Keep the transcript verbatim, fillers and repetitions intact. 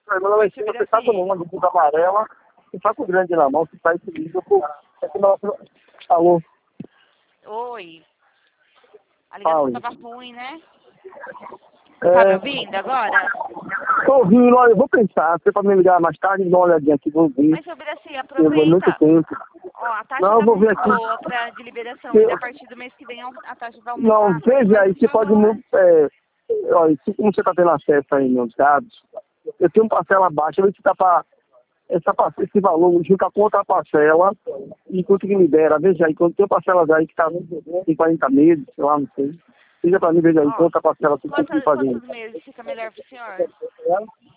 Meu nome é Chico, você tá com uma de puta amarela, você tá com grande na mão, você sai comigo, pô. É que nós... Alô? Oi. A ligação Fala. tava ruim, né? É... Tá me ouvindo agora? Tô ouvindo, olha, eu vou pensar, você pode me ligar mais tarde, dá uma olhadinha aqui, vou ouvir. Mas, seu assim, Eu vou muito aproveita. tempo. Ó, a taxa Não, eu tá vou ver muito aqui. boa pra, de liberação. Eu... E a partir do mês que vem a taxa vai Não, aumentar. veja aí, você pode... É... Olha, se como você tá tendo acesso aí nos dados, eu tenho parcela baixa, eu vou te dar pra... Essa, esse valor junta com outra parcela e quanto que libera. Veja aí, quando tem parcelas aí que tá em quarenta meses, sei lá, não sei. Veja pra mim, veja aí, Ó, quanta parcela você tem que quantos, fazer. quantos meses fica melhor pro senhor?